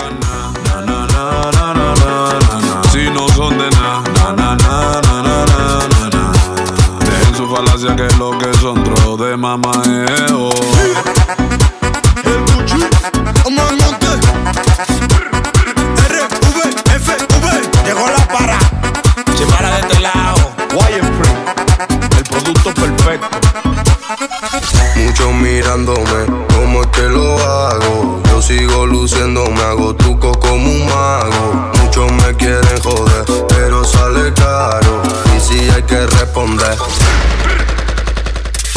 pa' nada. Na, na, na, na, na, na, na. Si no son de nada. Na, na, na, na, na, na, na, na. Dejen su falacia que lo que son trozos de mamadeo. El Gucci, vamos al monte. RVFV, llegó la para. Se para de este lado. Wireframe, el producto perfecto. Muchos mirándome, ¿cómo es que lo hago? Yo sigo luciendo, me hago truco como un mago. Muchos me quieren joder, pero sale caro. Y si hay que responder